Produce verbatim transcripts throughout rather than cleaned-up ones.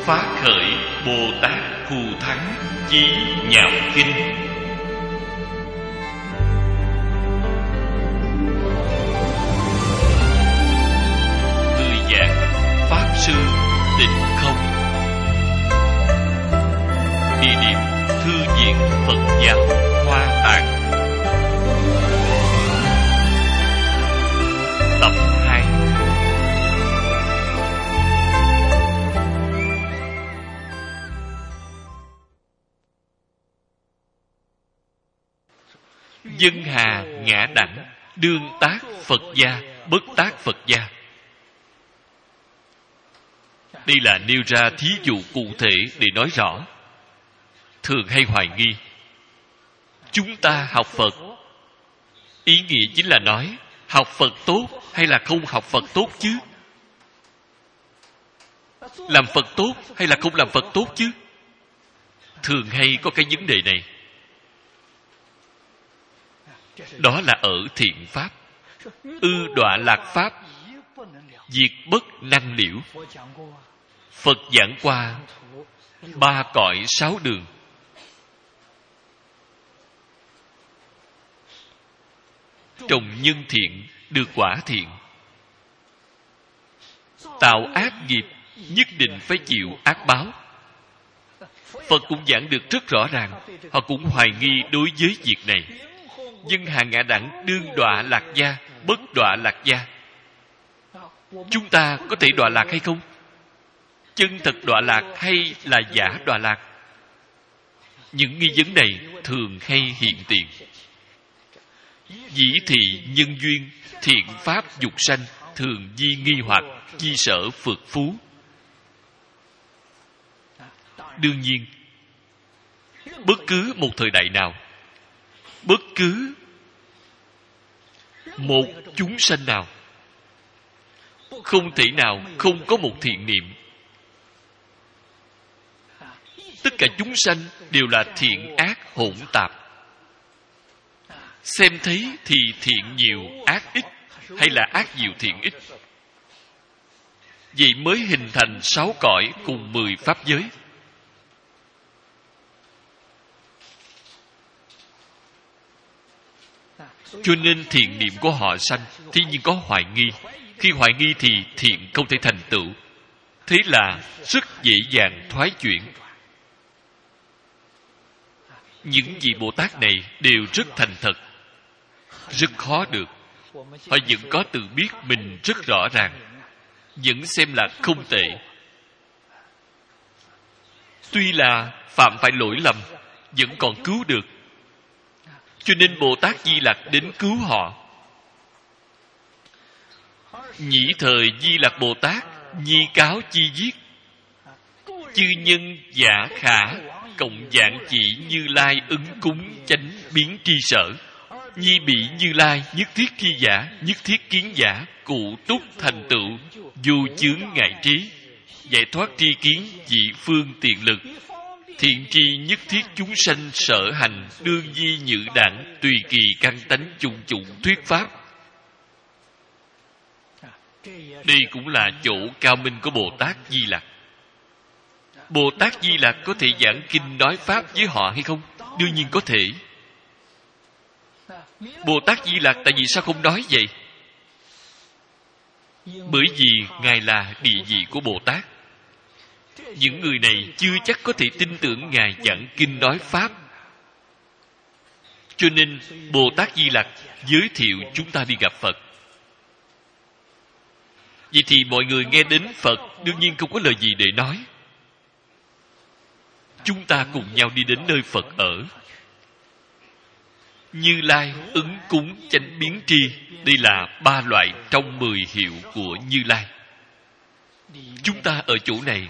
Phát khởi Bồ Tát Thù Thắng Chí Nhạo Kinh. Người giảng Pháp Sư Tịnh Không. Địa điểm Thư viện Phật giáo Hoa Tạng. Tập hai. Dân hà ngã đẳng, đương tác Phật gia, bất tác Phật gia. Đây là nêu ra thí dụ cụ thể để nói rõ. Thường hay hoài nghi, chúng ta học Phật, ý nghĩa chính là nói học Phật tốt hay là không học Phật tốt chứ? Làm Phật tốt hay là không làm Phật tốt chứ? Thường hay có cái vấn đề này. Đó là ở thiện pháp. Ư đọa lạc pháp, diệt bất năng liễu. Phật giảng qua ba cõi sáu đường. Trồng nhân thiện được quả thiện, tạo ác nghiệp nhất định phải chịu ác báo. Phật cũng giảng được rất rõ ràng. Họ cũng hoài nghi đối với việc này. Dân hà ngã đẳng, đương đọa lạc gia, bất đọa lạc gia. Chúng ta có thể đọa lạc hay không? Chân thật đọa lạc hay là giả đọa lạc? Những nghi vấn này thường hay hiện tiền. Dĩ thị nhân duyên, thiện pháp dục sanh, thường di nghi hoặc, di sở phược phú. Đương nhiên, bất cứ một thời đại nào, bất cứ một chúng sanh nào, không thể nào không có một thiện niệm. Tất cả chúng sanh đều là thiện ác hỗn tạp. Xem thấy thì thiện nhiều ác ít, hay là ác nhiều thiện ít. Vậy mới hình thành sáu cõi cùng mười pháp giới. Cho nên thiện niệm của họ sanh, thế nhưng có hoài nghi. Khi hoài nghi thì thiện không thể thành tựu. Thế là rất dễ dàng thoái chuyển. Những vị Bồ Tát này đều rất thành thật, rất khó được. Họ vẫn có tự biết mình rất rõ ràng, vẫn xem là không tệ. Tuy là phạm phải lỗi lầm, vẫn còn cứu được. Cho nên Bồ Tát Di Lặc đến cứu họ. Nhĩ thời Di Lặc Bồ Tát, nhi cáo chi giết. Chư nhân giả khả, cộng dạng chỉ Như Lai ứng cúng chánh biến tri sở. Nhi bị Như Lai nhất thiết tri giả, nhất thiết kiến giả, cụ túc thành tựu, du chướng ngại trí, giải thoát tri kiến, dị phương tiện lực. Thiện tri nhất thiết chúng sanh sở hành, đương di nhự đẳng, tùy kỳ căn tánh chung chủng thuyết pháp. Đây cũng là chỗ cao minh của Bồ Tát Di Lặc. Bồ Tát Di Lặc có thể giảng kinh nói pháp với họ hay không? Đương nhiên có thể. Bồ Tát Di Lặc tại vì sao không nói vậy? Bởi vì Ngài là địa vị của Bồ Tát. Những người này chưa chắc có thể tin tưởng Ngài giảng kinh nói pháp. Cho nên Bồ Tát Di Lặc giới thiệu chúng ta đi gặp Phật. Vậy thì mọi người nghe đến Phật đương nhiên không có lời gì để nói. Chúng ta cùng nhau đi đến nơi Phật ở. Như Lai ứng cúng chánh biến tri. Đây là ba loại trong mười hiệu của Như Lai. Chúng ta ở chỗ này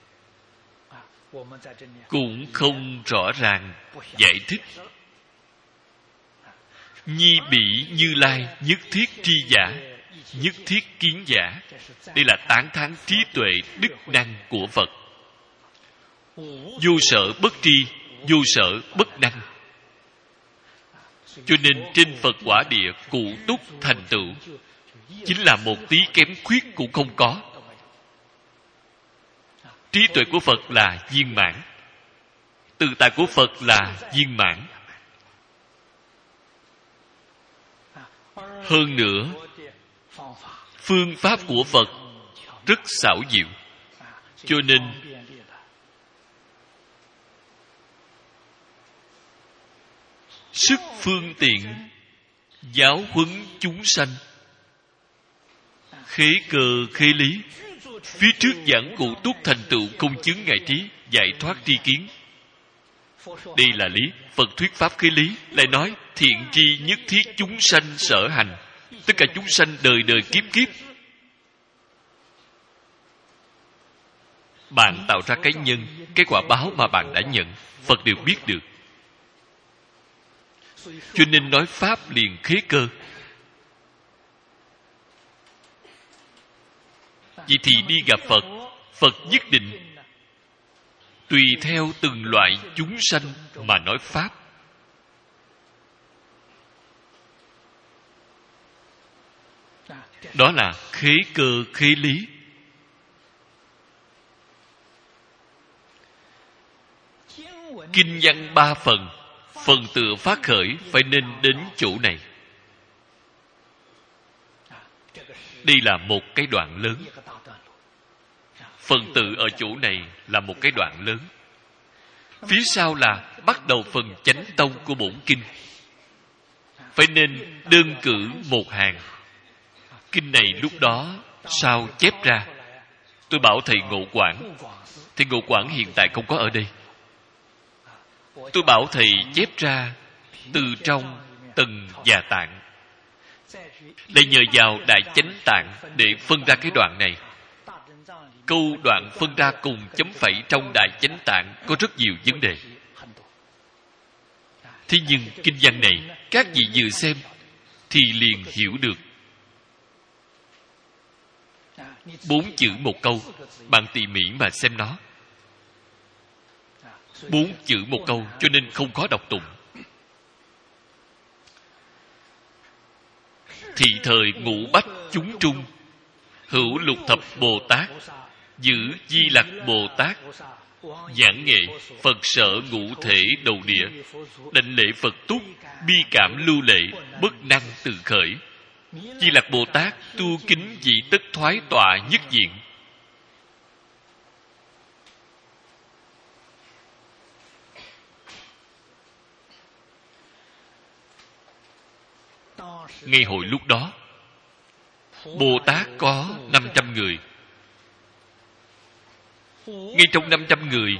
cũng không rõ ràng giải thích. Nhi bị Như Lai nhất thiết tri giả, nhất thiết kiến giả. Đây là tán thán trí tuệ đức năng của Phật. Vô sở bất tri, vô sở bất năng. Cho nên trên Phật quả địa cụ túc thành tựu, chính là một tí kém khuyết cũng không có. Trí tuệ của Phật là viên mãn. Tự tại của Phật là viên mãn. Hơn nữa, phương pháp của Phật rất xảo diệu. Cho nên sức phương tiện giáo huấn chúng sanh, khế cơ khế lý. Phía trước giảng cụ túc thành tựu không chứng ngại trí, giải thoát tri kiến. Đây là lý. Phật thuyết pháp khế lý, lại nói thiện tri nhất thiết chúng sanh sở hành. Tất cả chúng sanh đời đời kiếp kiếp, bạn tạo ra cái nhân, cái quả báo mà bạn đã nhận, Phật đều biết được. Cho nên nói pháp liền khế cơ. Vậy thì đi gặp Phật, Phật nhất định tùy theo từng loại chúng sanh mà nói pháp. Đó là khế cơ khế lý. Kinh văn ba phần, phần tựa phát khởi phải nên đến chỗ này. Đây là một cái đoạn lớn. Phần tự ở chỗ này là một cái đoạn lớn. Phía sau là bắt đầu phần chánh tông của bổn kinh. Phải nên đơn cử một hàng. Kinh này lúc đó sao chép ra? Tôi bảo thầy Ngộ Quảng. Thầy Ngộ Quảng hiện tại không có ở đây. Tôi bảo thầy chép ra từ trong Tần Già Tạng, lại nhờ vào Đại Chánh Tạng để phân ra cái đoạn này. Câu đoạn phân ra cùng chấm phẩy trong Đại Chánh Tạng có rất nhiều vấn đề. Thế nhưng kinh văn này các vị vừa xem thì liền hiểu được. Bốn chữ một câu, bạn tỉ mỉ mà xem nó. Bốn chữ một câu, cho nên không khó đọc tụng. Thị thời ngũ bách chúng trung, hữu lục thập Bồ Tát, giữ Di Lặc Bồ Tát, giảng nghệ Phật sở ngũ thể đầu địa, đảnh lễ Phật túc, bi cảm lưu lệ, bất năng tự khởi. Di Lặc Bồ Tát tu kính dị tất thoái tọa nhất diện. Ngay hồi lúc đó, Bồ Tát có năm trăm người. Ngay trong năm trăm người,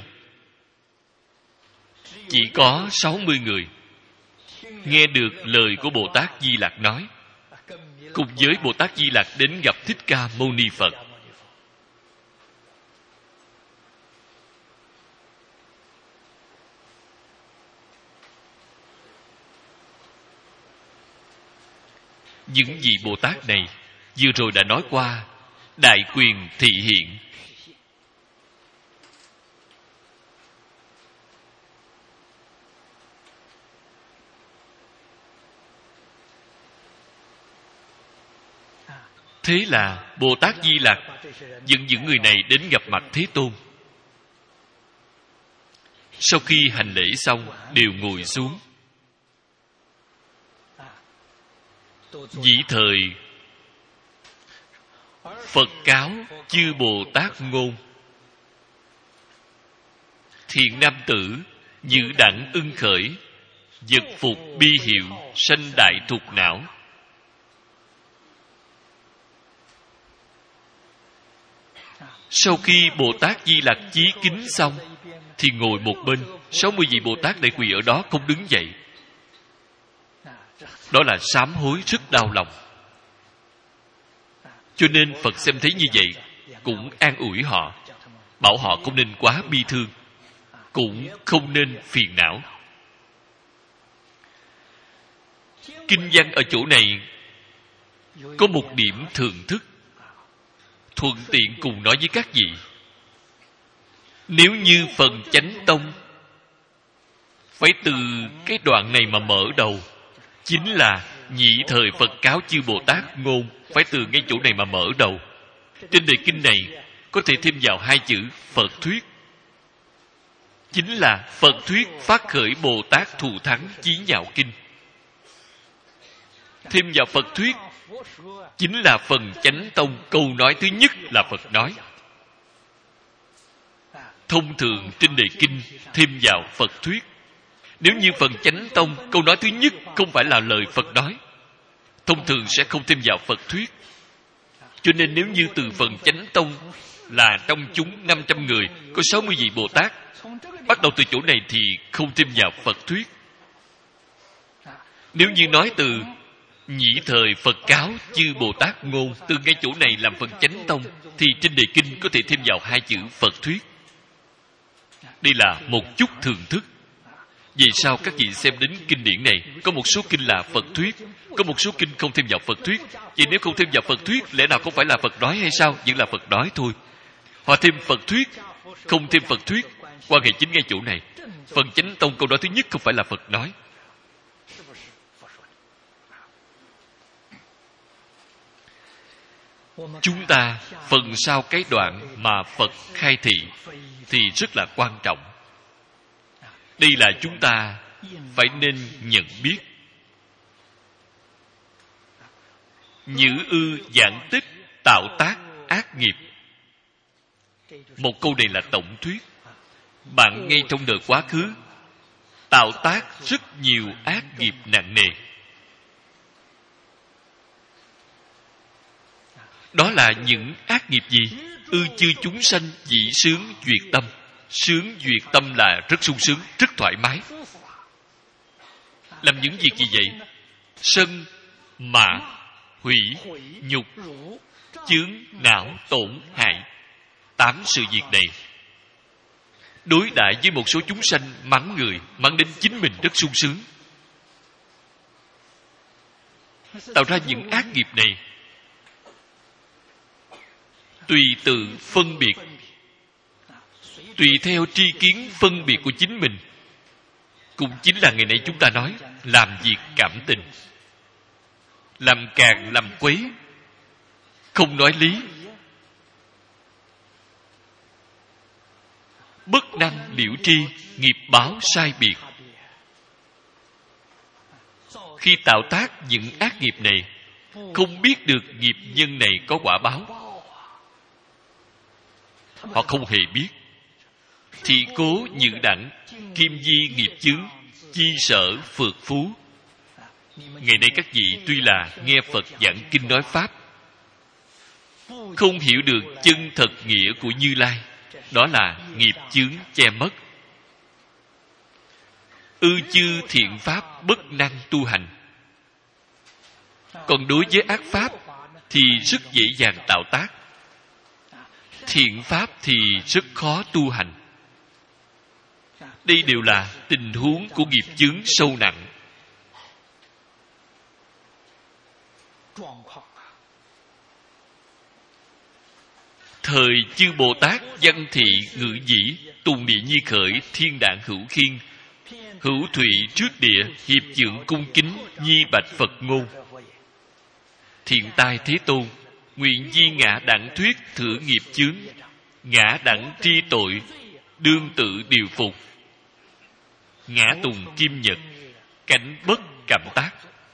chỉ có sáu mươi người nghe được lời của Bồ Tát Di Lặc nói. Cùng với Bồ Tát Di Lặc đến gặp Thích Ca Mâu Ni Phật. Những vị Bồ Tát này vừa rồi đã nói qua đại quyền thị hiện. Thế là Bồ Tát Di Lặc dẫn những người này đến gặp mặt Thế Tôn. Sau khi hành lễ xong, đều ngồi xuống. Dĩ thời Phật cáo chư Bồ Tát ngôn: thiện nam tử dự đẳng ưng khởi, vật phục bi hiệu, sanh đại thục não. Sau khi Bồ Tát Di Lặc chí kính xong, thì ngồi một bên, sáu mươi vị Bồ Tát lại quỳ ở đó không đứng dậy. Đó là sám hối rất đau lòng. Cho nên Phật xem thấy như vậy, cũng an ủi họ, bảo họ không nên quá bi thương, cũng không nên phiền não. Kinh văn ở chỗ này có một điểm thưởng thức, thuận tiện cùng nói với các vị. Nếu như phần chánh tông phải từ cái đoạn này mà mở đầu, chính là nhị thời Phật cáo chư Bồ Tát ngôn, phải từ ngay chỗ này mà mở đầu. Trên đề kinh này có thể thêm vào hai chữ Phật thuyết. Chính là Phật thuyết phát khởi Bồ Tát thù thắng chí nhạo kinh. Thêm vào Phật thuyết chính là phần chánh tông câu nói thứ nhất là Phật nói. Thông thường trên đề kinh thêm vào Phật thuyết. Nếu như phần chánh tông câu nói thứ nhất không phải là lời Phật nói, thông thường sẽ không thêm vào Phật thuyết. Cho nên nếu như từ phần chánh tông là trong chúng năm trăm người có sáu mươi vị Bồ Tát, bắt đầu từ chỗ này thì không thêm vào Phật thuyết. Nếu như nói từ nhĩ thời Phật cáo chư Bồ Tát ngôn, từ ngay chỗ này làm phần chánh tông, thì trên đề kinh có thể thêm vào hai chữ Phật thuyết. Đây là một chút thường thức. Vì sao các vị xem đến kinh điển này, có một số kinh là Phật thuyết, có một số kinh không thêm vào Phật thuyết. Vậy nếu không thêm vào Phật thuyết, lẽ nào không phải là Phật nói hay sao? Vẫn là Phật nói thôi. Họ thêm Phật thuyết, không thêm Phật thuyết, quan hệ chính ngay chỗ này. Phần chánh tông câu nói thứ nhất không phải là Phật nói. Chúng ta phần sau cái đoạn mà Phật khai thị thì rất là quan trọng. Đây là chúng ta phải nên nhận biết. Nhữ ư giảng tích tạo tác ác nghiệp. Một câu này là tổng thuyết. Bạn ngay trong đời quá khứ tạo tác rất nhiều ác nghiệp nặng nề. Đó là những ác nghiệp gì? Ư chư chúng sanh dĩ sướng duyệt tâm. Sướng duyệt tâm là rất sung sướng, rất thoải mái. Làm những việc gì vậy? Sân, mạ, hủy, nhục, chướng, não, tổn, hại. Tám sự việc này đối đãi với một số chúng sanh mắng người, mắng đến chính mình rất sung sướng. Tạo ra những ác nghiệp này tùy tự phân biệt, tùy theo tri kiến phân biệt của chính mình, cũng chính là ngày nay chúng ta nói làm việc cảm tình, làm càng làm quấy, không nói lý, bất năng liễu tri, nghiệp báo sai biệt. Khi tạo tác những ác nghiệp này, không biết được nghiệp nhân này có quả báo, họ không hề biết, thì cố nhự đẳng kim di nghiệp chướng chi sở phượt phú. Ngày nay các vị tuy là nghe Phật giảng kinh nói pháp, không hiểu được chân thật nghĩa của Như Lai, đó là nghiệp chướng che mất. Ư chư thiện pháp bất năng tu hành. Còn đối với ác pháp thì rất dễ dàng tạo tác, thiện pháp thì rất khó tu hành. Đây đều là tình huống của nghiệp chướng sâu nặng. Thời chư Bồ Tát văn thị ngữ dĩ, tùng địa nhi khởi, thiên đạn hữu khiên, hữu thụy trước địa, hiệp dưỡng cung kính, nhi bạch Phật ngôn. Thiện tai Thế Tôn, nguyện di ngã đẳng thuyết thử nghiệp chướng, ngã đẳng tri tội, đương tự điều phục. Ngã tùng kim nhật, cảnh bất cảm tác.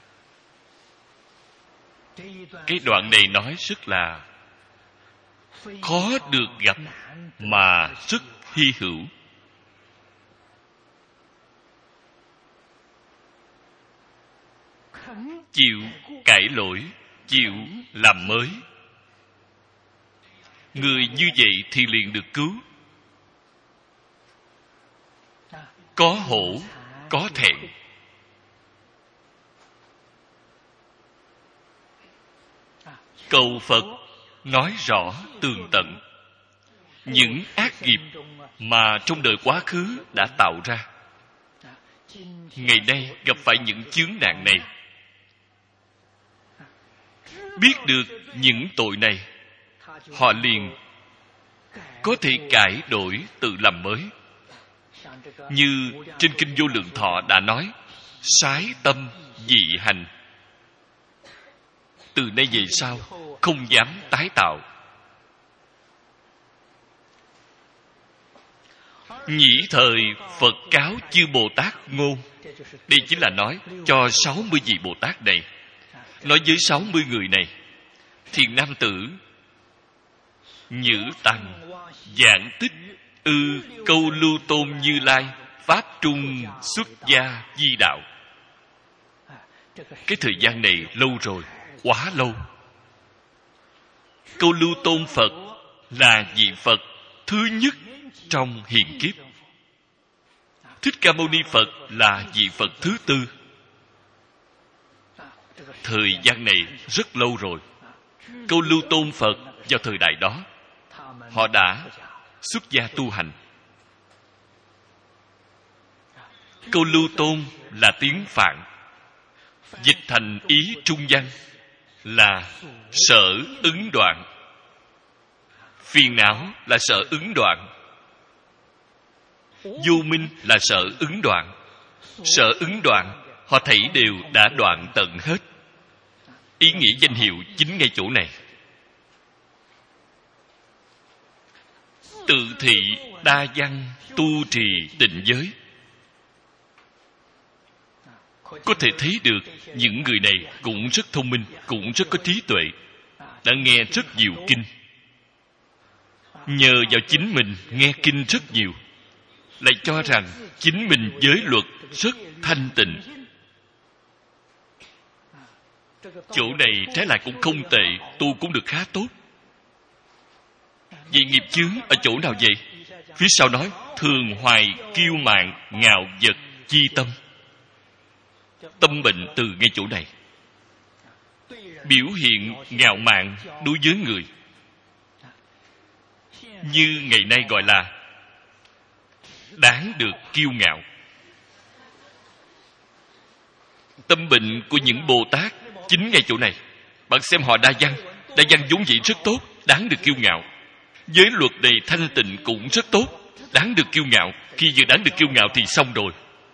Cái đoạn này nói rất là khó được gặp mà rất hy hữu. Chịu cải lỗi, chịu làm mới. Người như vậy thì liền được cứu. Có hổ, có thẹn. Cầu Phật nói rõ tường tận những ác nghiệp mà trong đời quá khứ đã tạo ra. Ngày nay gặp phải những chướng nạn này, biết được những tội này, họ liền có thể cải đổi tự làm mới. Như trên kinh Vô Lượng Thọ đã nói, sái tâm dị hành. Từ nay về sau không dám tái tạo. Nhĩ thời Phật cáo chư Bồ Tát ngôn. Đây chính là nói cho sáu mươi vị Bồ Tát này, nói với sáu mươi người này: thiện nam tử, nhữ tăng, giảng tích, ư câu lưu tôn Như Lai, pháp trung xuất gia di đạo. Cái thời gian này lâu rồi, quá lâu. Câu lưu tôn Phật là vị Phật thứ nhất trong hiện kiếp. Thích Ca Mâu Ni Phật là vị Phật thứ tư. Thời gian này rất lâu rồi. Câu lưu tôn Phật vào thời đại đó, họ đã xuất gia tu hành. Câu lưu tôn là tiếng Phạn, dịch thành ý trung văn là sở ứng đoạn. Phiền não là sở ứng đoạn, vô minh là sở ứng đoạn. Sở ứng đoạn họ thảy đều đã đoạn tận hết. Ý nghĩa danh hiệu chính ngay chỗ này. Tự thị đa văn tu trì tịnh giới. Có thể thấy được những người này cũng rất thông minh, cũng rất có trí tuệ, đã nghe rất nhiều kinh. Nhờ vào chính mình nghe kinh rất nhiều, lại cho rằng chính mình giới luật rất thanh tịnh. Chỗ này trái lại cũng không tệ, tu cũng được khá tốt. Vậy nghiệp chướng ở chỗ nào vậy? Phía sau nói thường hoài kiêu mạn ngạo vật chi tâm. Tâm bệnh từ ngay chỗ này. Biểu hiện ngạo mạn đối với người, như ngày nay gọi là đáng được kiêu ngạo. Tâm bệnh của những Bồ Tát chính ngay chỗ này. Bạn xem họ đa văn, đa văn vốn dĩ rất tốt, đáng được kiêu ngạo. Giới luật này thanh tịnh cũng rất tốt, đáng được kiêu ngạo. Khi vừa đáng được kiêu ngạo thì xong rồi.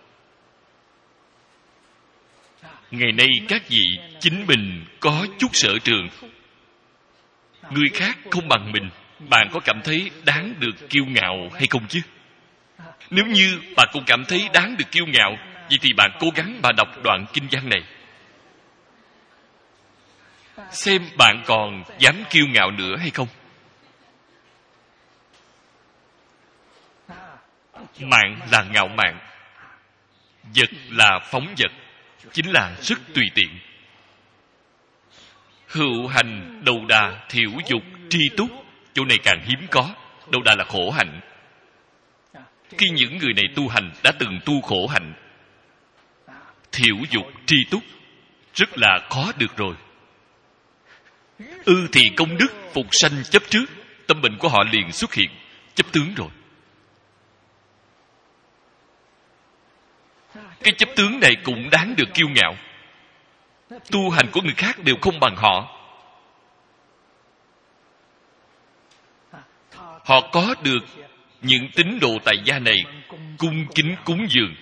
Ngày nay các vị chính mình có chút sở trường, người khác không bằng mình, bạn có cảm thấy đáng được kiêu ngạo hay không chứ? Nếu như bạn cũng cảm thấy đáng được kiêu ngạo, vậy thì bạn cố gắng mà đọc đoạn kinh văn này, xem bạn còn dám kiêu ngạo nữa hay không. Mạn là ngạo mạn, vật là phóng vật, chính là rất tùy tiện. Hữu hành đầu đà thiểu dục tri túc. Chỗ này càng hiếm có. Đầu đà là khổ hạnh. Khi những người này tu hành đã từng tu khổ hạnh, thiểu dục tri túc rất là khó được rồi. Ư thì công đức phục sanh chấp trước, tâm bệnh của họ liền xuất hiện chấp tướng rồi. Cái chấp tướng này cũng đáng được kiêu ngạo. Tu hành của người khác đều không bằng họ. Họ có được những tín đồ tại gia này cung kính cúng dường.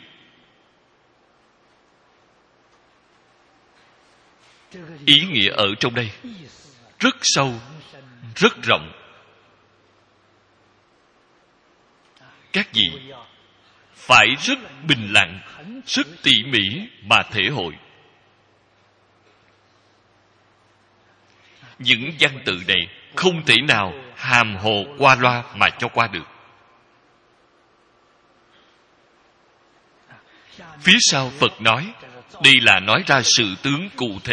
Ý nghĩa ở trong đây rất sâu, rất rộng. Các vị phải rất bình lặng, rất tỉ mỉ mà thể hội. Những văn tự này không thể nào hàm hồ qua loa mà cho qua được. Phía sau Phật nói, đây là nói ra sự tướng cụ thể,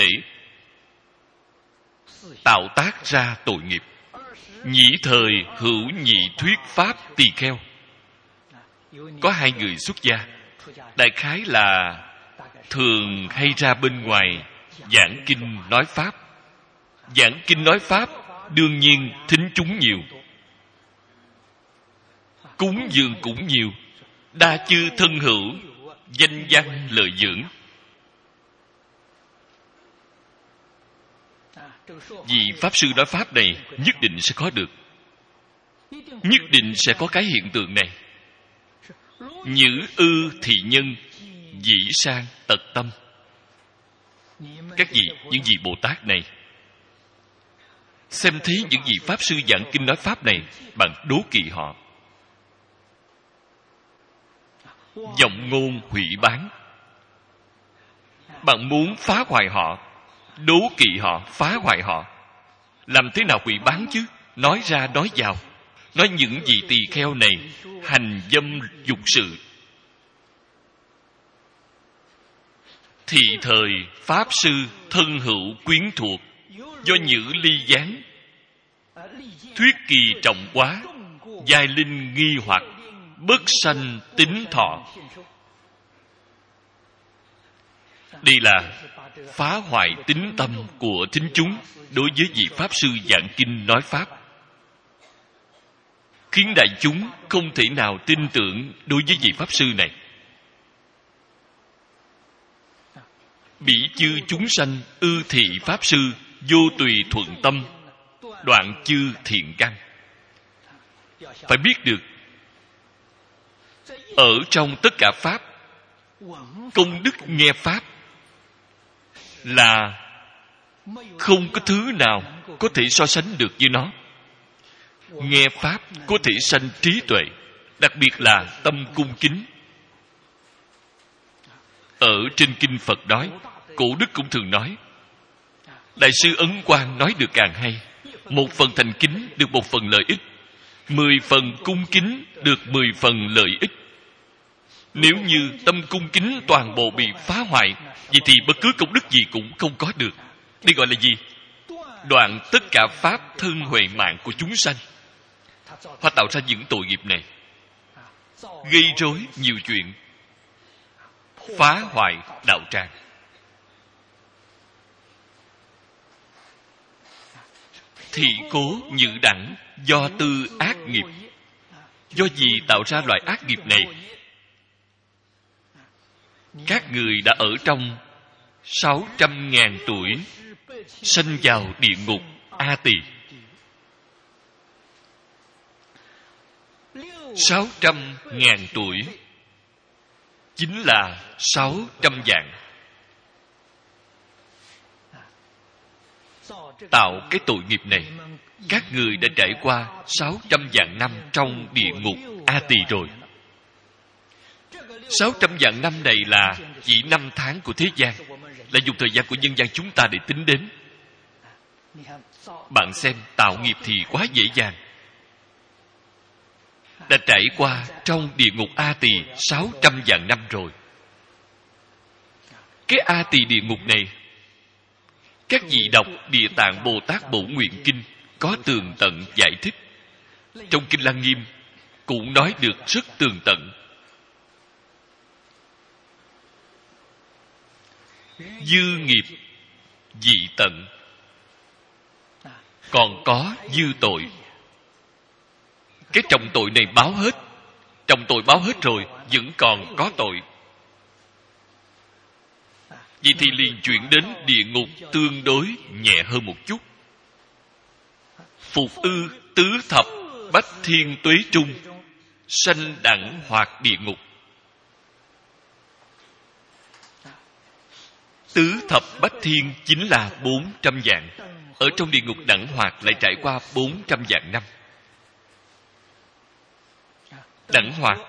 tạo tác ra tội nghiệp. Nhĩ thời hữu nhị thuyết pháp tỳ kheo. Có hai người xuất gia, đại khái là thường hay ra bên ngoài giảng kinh nói pháp. Giảng kinh nói pháp đương nhiên thính chúng nhiều, cúng dường cũng nhiều, đa chư thân hữu, danh văn lợi dưỡng. Vì pháp sư nói pháp này nhất định sẽ có được, nhất định sẽ có cái hiện tượng này. Nhữ ư thị nhân, dĩ sang tật tâm. Các vị, những vị Bồ Tát này, xem thấy những vị pháp sư giảng kinh nói pháp này, bạn đố kỵ họ. vọng ngôn hủy bán. Bạn muốn phá hoại họ, đố kỵ họ, phá hoại họ, làm thế nào hủy bán chứ? Nói ra nói vào, nói những vị tỳ kheo này hành dâm dục sự, thì thời pháp sư thân hữu quyến thuộc, do nhữ ly gián, thuyết kỳ trọng quá, giai linh nghi hoặc, bất sanh tính thọ. Đây là phá hoại tín tâm của thính chúng đối với vị pháp sư giảng kinh nói pháp, khiến đại chúng không thể nào tin tưởng đối với vị pháp sư này. Bỉ chư chúng sanh ư thị pháp sư, vô tùy thuận tâm, đoạn chư thiện căn. Phải biết được, ở trong tất cả pháp, công đức nghe pháp là không có thứ nào có thể so sánh được với nó. Nghe pháp có thể sanh trí tuệ, đặc biệt là tâm cung kính. Ở trên kinh Phật nói, Cổ đức cũng thường nói, Đại sư Ấn Quang nói được càng hay. Một phần thành kính được một phần lợi ích, mười phần cung kính được mười phần lợi ích. Nếu như tâm cung kính toàn bộ bị phá hoại, vậy thì bất cứ công đức gì cũng không có được. Đây gọi là gì? Đoạn tất cả pháp thân huệ mạng của chúng sanh. Họ tạo ra những tội nghiệp này, gây rối nhiều chuyện, phá hoại đạo tràng. Thị cố nhự đẳng do tư ác nghiệp. Do gì tạo ra loại ác nghiệp này? Các người đã ở trong sáu trăm ngàn tuổi sanh vào địa ngục A Tỳ. Sáu trăm ngàn tuổi chính là sáu trăm vạn. Tạo cái tội nghiệp này, các người đã trải qua sáu trăm vạn năm trong địa ngục A Tỳ rồi. Sáu trăm vạn năm này là chỉ năm tháng của thế gian, là dùng thời gian của nhân gian chúng ta để tính đến. Bạn xem, tạo nghiệp thì quá dễ dàng. Đã trải qua trong địa ngục A Tỳ sáu trăm vạn năm rồi. Cái A Tỳ địa ngục này, các vị đọc Địa Tạng Bồ Tát Bổ Nguyện Kinh có tường tận giải thích. Trong Kinh Lăng Nghiêm cũng nói được rất tường tận. Dư nghiệp dị tận, còn có dư tội. Cái trọng tội này báo hết, trọng tội báo hết rồi, vẫn còn có tội. Vậy thì liền chuyển đến địa ngục tương đối nhẹ hơn một chút. Phục ư tứ thập bách thiên tuế trung, sanh đẳng hoạt địa ngục. Tứ thập bách thiên chính là bốn trăm vạn. Ở trong địa ngục đẳng hoạt lại trải qua bốn trăm vạn năm. Đẳng hoạt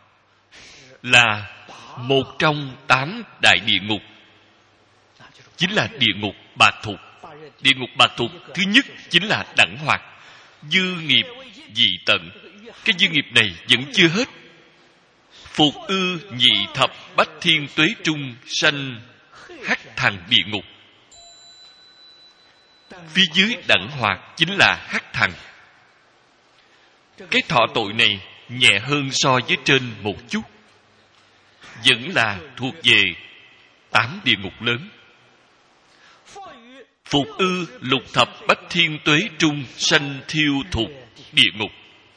là một trong tám đại địa ngục, chính là địa ngục bạc thục. Địa ngục bạc thục thứ nhất chính là đẳng hoạt. Dư nghiệp dị tận, cái dư nghiệp này vẫn chưa hết. Phục ư nhị thập bách thiên tuế trung, sanh hắc thần địa ngục. Phía dưới đẳng hoạt chính là hắc thần. Cái thọ tội này nhẹ hơn so với trên một chút, vẫn là thuộc về tám địa ngục lớn. Phục ư lục thập bách thiên tuế trung, sanh thiêu thục địa ngục.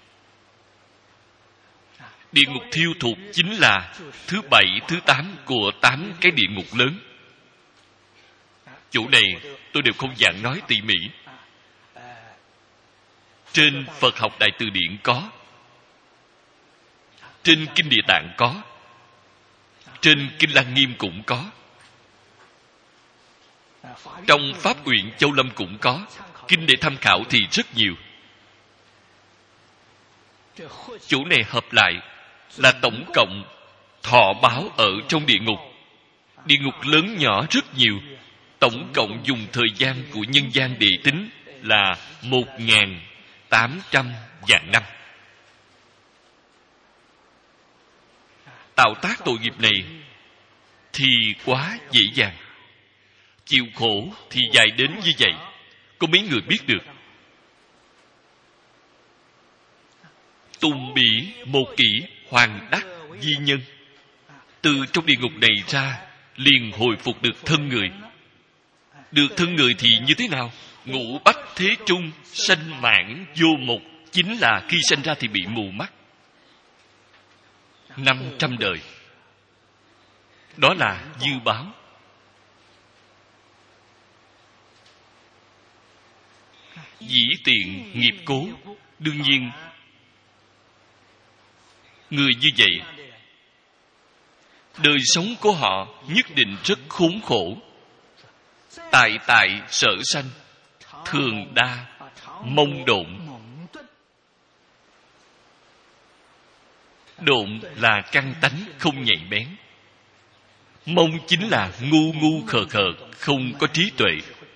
Địa ngục thiêu thục chính là thứ bảy, thứ tám của tám cái địa ngục lớn. Chỗ này tôi đều không giảng nói tỉ mỉ. Trên Phật học Đại Từ Điển có, trên Kinh Địa Tạng có, trên Kinh Lăng Nghiêm cũng có, trong Pháp Uyển Châu Lâm cũng có. Kinh để tham khảo thì rất nhiều. Chỗ này hợp lại là tổng cộng thọ báo ở trong địa ngục. Địa ngục lớn nhỏ rất nhiều, tổng cộng dùng thời gian của nhân gian để tính là một nghìn tám trăm vạn năm. Tạo tác tội nghiệp này thì quá dễ dàng, chịu khổ thì dài đến như vậy, có mấy người biết được. Tùng bỉ một kỷ hoàng đắc di nhân, từ trong địa ngục này ra liền hồi phục được thân người. Được thân người thì như thế nào? Ngũ bách thế trung, sanh mãn vô mục. Chính là khi sanh ra thì bị mù mắt. Năm trăm đời. Đó là dư báo. Dĩ tiện nghiệp cố. Đương nhiên, người như vậy, đời sống của họ nhất định rất khốn khổ. Tại tại sở sanh, thường đa, mông độn. Độn là căn tánh không nhạy bén. Mông chính là ngu ngu khờ khờ, không có trí tuệ.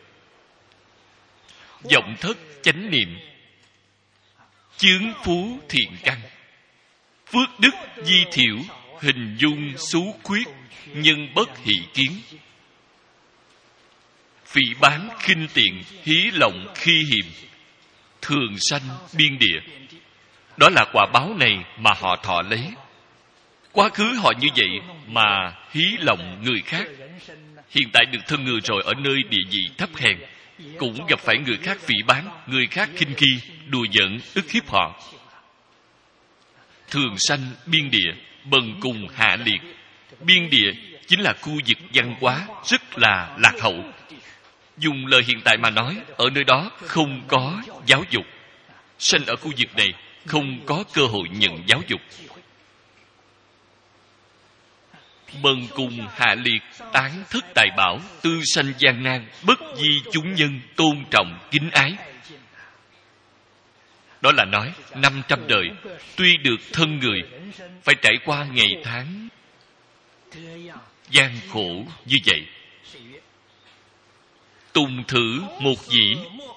Vọng thất chánh niệm, chướng phú thiện căn, phước đức di thiểu, hình dung xú khuyết, nhân bất hỷ kiến. Phỉ báng khinh tiện, hí lộng khi hiềm, thường sanh biên địa. Đó là quả báo này mà họ thọ lấy. Quá khứ họ như vậy mà hí lộng người khác. Hiện tại được thân người rồi, ở nơi địa vị thấp hèn, cũng gặp phải người khác phỉ báng, người khác khinh khi, đùa giỡn, ức hiếp họ. Thường sanh biên địa, bần cùng hạ liệt. Biên địa chính là khu vực văn hóa rất là lạc hậu. Dùng lời hiện tại mà nói, ở nơi đó không có giáo dục. Sanh ở khu vực này không có cơ hội nhận giáo dục. Bần cùng hạ liệt, tán thất tài bảo, tư sanh gian nan, bất di chúng nhân, tôn trọng kính ái. Đó là nói năm trăm đời, tuy được thân người, phải trải qua ngày tháng gian khổ như vậy. Tùng thử một dĩ,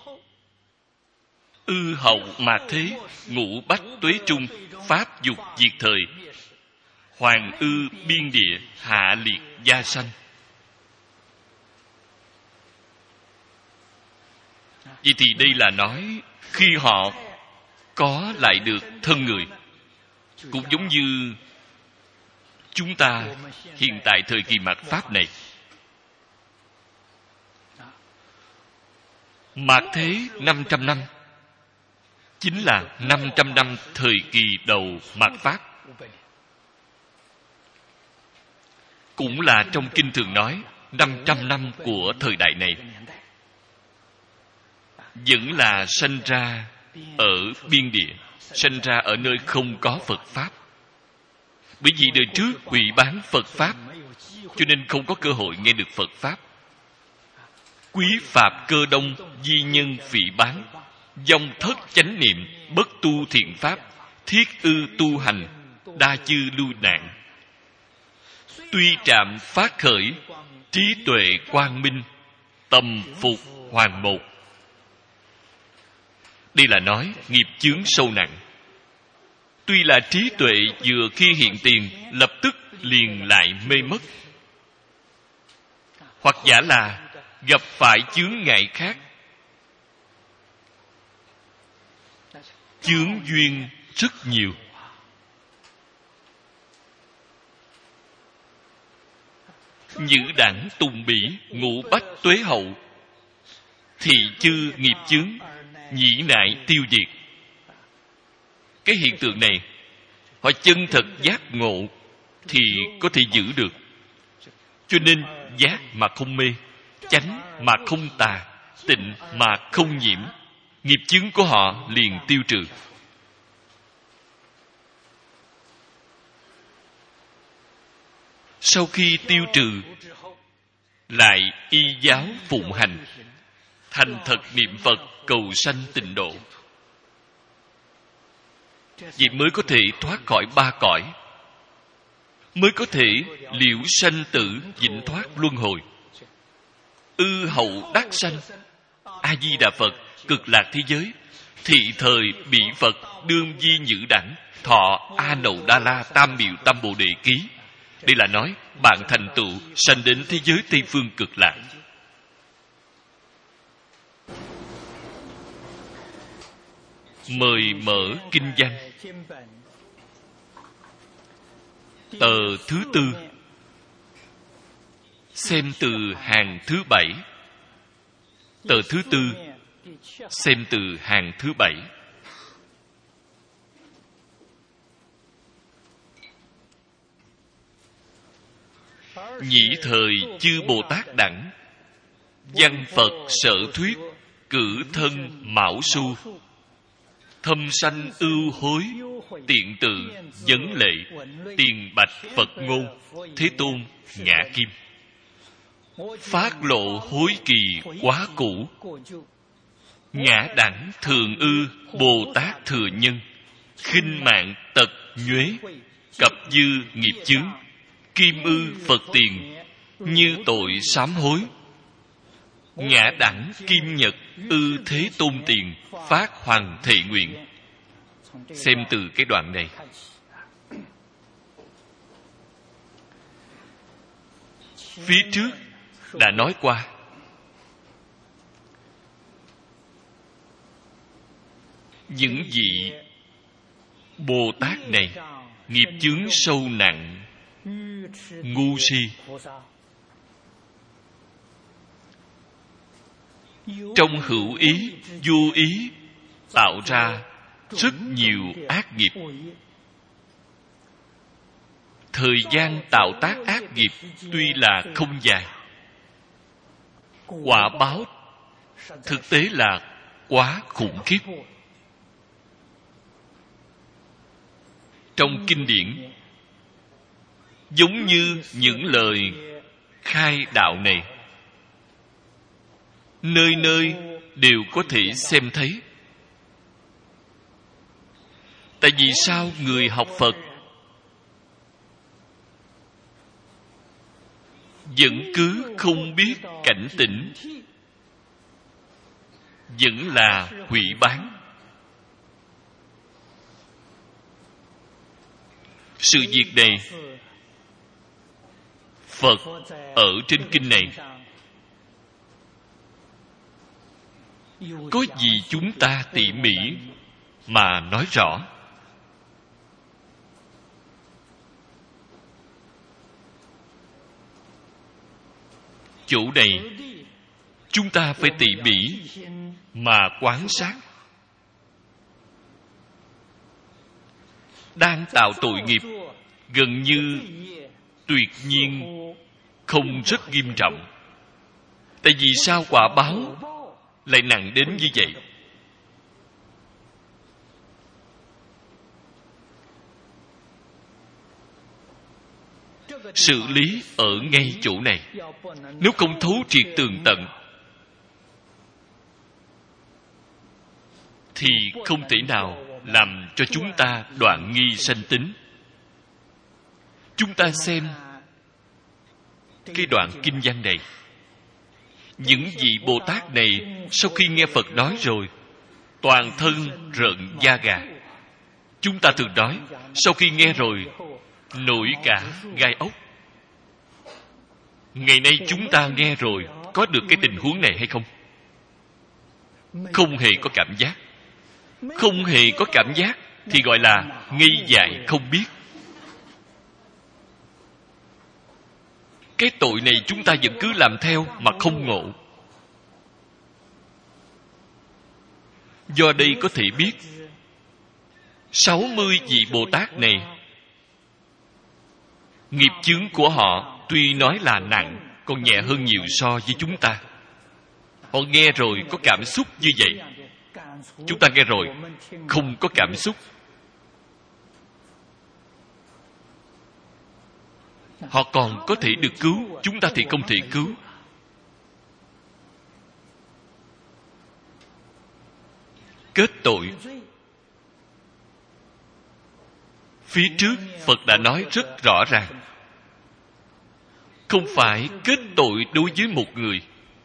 ư hậu mà thế, ngũ bách tuế trung, pháp dục diệt thời, hoàng ư biên địa, hạ liệt gia sanh. Vậy thì đây là nói khi họ có lại được thân người, cũng giống như chúng ta hiện tại thời kỳ mạt Pháp này. Mạt thế năm trăm năm chính là năm trăm năm thời kỳ đầu mạt Pháp. Cũng là trong kinh thường nói năm trăm năm của thời đại này, vẫn là sanh ra ở biên địa, sanh ra ở nơi không có Phật Pháp. Bởi vì đời trước hủy bán Phật Pháp, cho nên không có cơ hội nghe được Phật Pháp. Quý Pháp cơ đông, di nhân phỉ bán, dòng thất chánh niệm, bất tu thiện Pháp, thiết ư tu hành, đa chư lưu nạn. Tuy trạm phát khởi, trí tuệ quang minh, tầm phục hoàn một. Đây là nói nghiệp chướng sâu nặng. Tuy là trí tuệ vừa khi hiện tiền, lập tức liền lại mê mất. Hoặc giả là gặp phải chướng ngại khác, chướng duyên rất nhiều. Nhữ đẳng tùng bỉ, ngũ bách tuế hậu, thị chư nghiệp chướng, nhĩ nại tiêu diệt. Cái hiện tượng này, họ chân thật giác ngộ thì có thể giữ được. Cho nên giác mà không mê, chánh mà không tà, tịnh mà không nhiễm, nghiệp chướng của họ liền tiêu trừ. Sau khi tiêu trừ, lại y giáo phụng hành, thành thật niệm Phật cầu sanh tịnh độ. Vậy mới có thể thoát khỏi ba cõi. mới có thể liễu sanh tử, vĩnh thoát luân hồi. Ư hậu đắc sanh, A Di Đà Phật cực lạc thế giới, thị thời bị Phật đương di nhữ đẳng, thọ A Nậu Đa La Tam Miệu Tam Bồ Đề Ký. Đây là nói bạn thành tựu sanh đến thế giới Tây Phương cực lạc. Mời mở kinh văn. Tờ thứ tư, xem từ hàng thứ bảy. Tờ thứ tư, xem từ hàng thứ bảy. Nhĩ thời chư Bồ Tát đẳng, văn Phật sở thuyết, cử thân mão su, thâm sanh ưu hối, tiện tự vấn lệ, tiền bạch Phật ngôn, Thế Tôn ngã kim. Phát lộ hối kỳ quá cũ, ngã đẳng thường ư Bồ Tát thừa nhân, khinh mạng tật nhuế, cập dư nghiệp chướng, kim ư Phật tiền, như tội sám hối. Ngã đẳng kim nhật ư Thế Tôn tiền, phát hoàng thệ nguyện. Xem từ cái đoạn này. Phía trước đã nói qua, những vị Bồ Tát này nghiệp chướng sâu nặng, ngu si, trong hữu ý vô ý tạo ra rất nhiều ác nghiệp. Thời gian tạo tác ác nghiệp tuy là không dài, quả báo thực tế là quá khủng khiếp. Trong kinh điển, giống như những lời khai đạo này, nơi nơi đều có thể xem thấy. Tại vì sao người học Phật vẫn cứ không biết cảnh tỉnh, vẫn là hủy bán? Sự việc này Phật ở trên kinh này có gì chúng ta tỉ mỉ mà nói rõ. Chỗ này chúng ta phải tỉ mỉ mà quan sát. Đang tạo tội nghiệp gần như tuyệt nhiên không rất nghiêm trọng. Tại vì sao quả báo lại nặng đến như vậy? Xử lý ở ngay chỗ này. Nếu không thấu triệt tường tận thì không thể nào làm cho chúng ta đoạn nghi sanh tính. Chúng ta xem cái đoạn kinh văn này. Những vị Bồ Tát này sau khi nghe Phật nói rồi, toàn thân rợn da gà. Chúng ta thường nói, sau khi nghe rồi nổi cả gai ốc. Ngày nay chúng ta nghe rồi, có được cái tình huống này hay không? Không hề có cảm giác. Không hề có cảm giác thì gọi là ngây dại không biết. Cái tội này chúng ta vẫn cứ làm theo mà không ngộ. Do đây có thể biết sáu mươi vị Bồ Tát này, nghiệp chướng của họ tuy nói là nặng, còn nhẹ hơn nhiều so với chúng ta. Họ nghe rồi có cảm xúc như vậy. Chúng ta nghe rồi không có cảm xúc. Họ còn có thể được cứu, chúng ta thì không thể cứu. Kết tội, phía trước Phật đã nói rất rõ ràng. không phải kết tội đối với một người.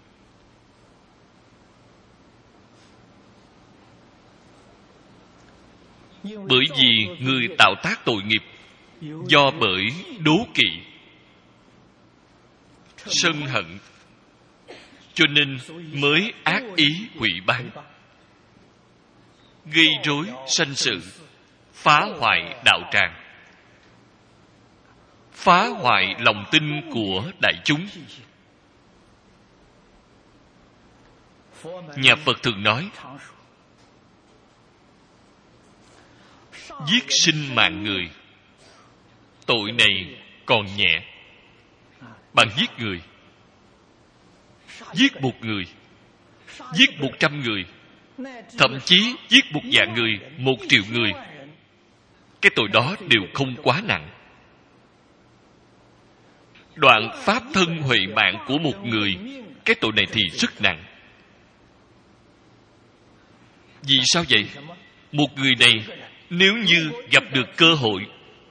Bởi vì người tạo tác tội nghiệp do bởi đố kỵ, sân hận, cho nên mới ác ý hủy bán, gây rối sanh sự, phá hoại đạo tràng, phá hoại lòng tin của đại chúng. Nhà Phật thường nói, giết sinh mạng người, tội này còn nhẹ. Bạn giết người, giết một người, giết một trăm người, thậm chí giết một vạn người, một triệu người, cái tội đó đều không quá nặng. Đoạn pháp thân huệ mạng của một người, cái tội này thì rất nặng. Vì sao vậy? Một người này nếu như gặp được cơ hội,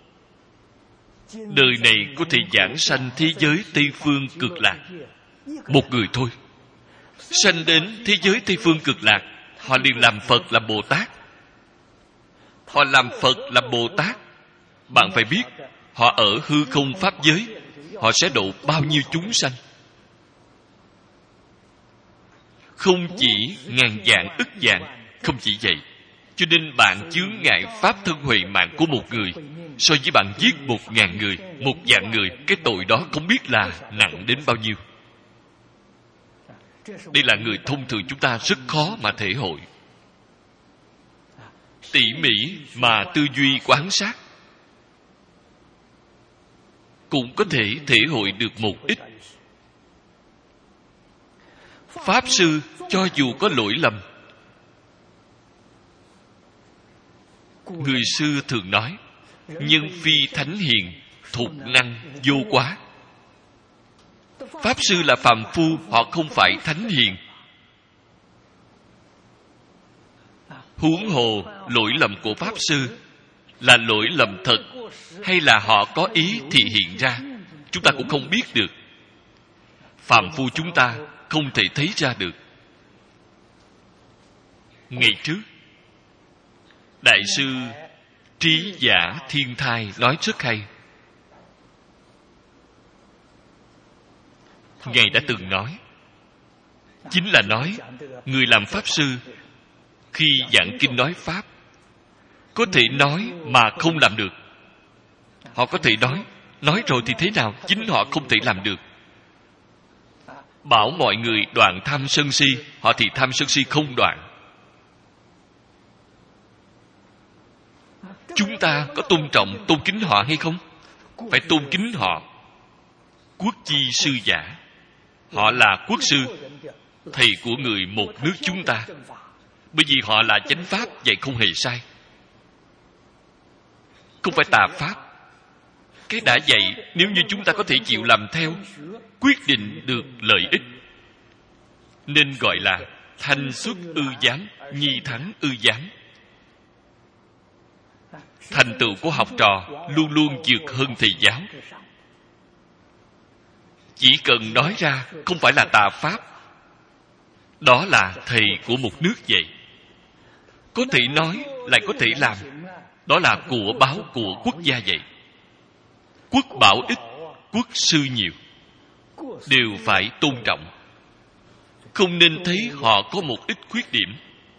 đời này có thể giảng sanh thế giới Tây Phương Cực Lạc. Một người thôi, sanh đến thế giới Tây Phương Cực Lạc, họ liền làm Phật, làm Bồ Tát. Họ làm Phật, làm Bồ Tát, bạn phải biết, họ ở hư không pháp giới, họ sẽ độ bao nhiêu chúng sanh. Không chỉ ngàn vạn ức vạn, không chỉ vậy. Cho nên bạn chướng ngại pháp thân huệ mạng của một người, so với bạn giết một ngàn người, một vạn người, cái tội đó không biết là nặng đến bao nhiêu. Đây là người thông thường chúng ta rất khó mà thể hội. Tỉ mỉ mà tư duy quán sát, cũng có thể thể hội được một ít. Pháp sư cho dù có lỗi lầm, người xưa thường nói, nhân phi thánh hiền, thục năng vô quá. Pháp sư là phàm phu, họ không phải thánh hiền. Huống hồ lỗi lầm của Pháp sư là lỗi lầm thật, hay là họ có ý thì hiện ra, chúng ta cũng không biết được. Phàm phu chúng ta không thể thấy ra được. Ngày trước, Đại sư Trí Giả Thiên Thai nói rất hay. Ngài đã từng nói, chính là nói, người làm Pháp sư khi giảng kinh nói Pháp, có thể nói mà không làm được. Họ có thể nói, nói rồi thì thế nào, chính họ không thể làm được. Bảo mọi người đoạn tham sân si, họ thì tham sân si không đoạn. Chúng ta có tôn trọng, tôn kính họ hay không? Phải tôn kính họ. Quốc chi sư giả, họ là quốc sư, thầy của người một nước chúng ta. Bởi vì họ là chánh pháp, vậy không hề sai. Không phải tà pháp. Cái đã vậy, nếu như chúng ta có thể chịu làm theo, quyết định được lợi ích, nên gọi là thanh xuất ư giám, nhi thắng ư giám. Thành tựu của học trò luôn luôn vượt hơn thầy giáo. Chỉ cần nói ra không phải là tà pháp, đó là thầy của một nước vậy. Có thể nói lại có thể làm, đó là của báo của quốc gia vậy. Quốc bảo ít, quốc sư nhiều, đều phải tôn trọng. Không nên thấy họ có một ít khuyết điểm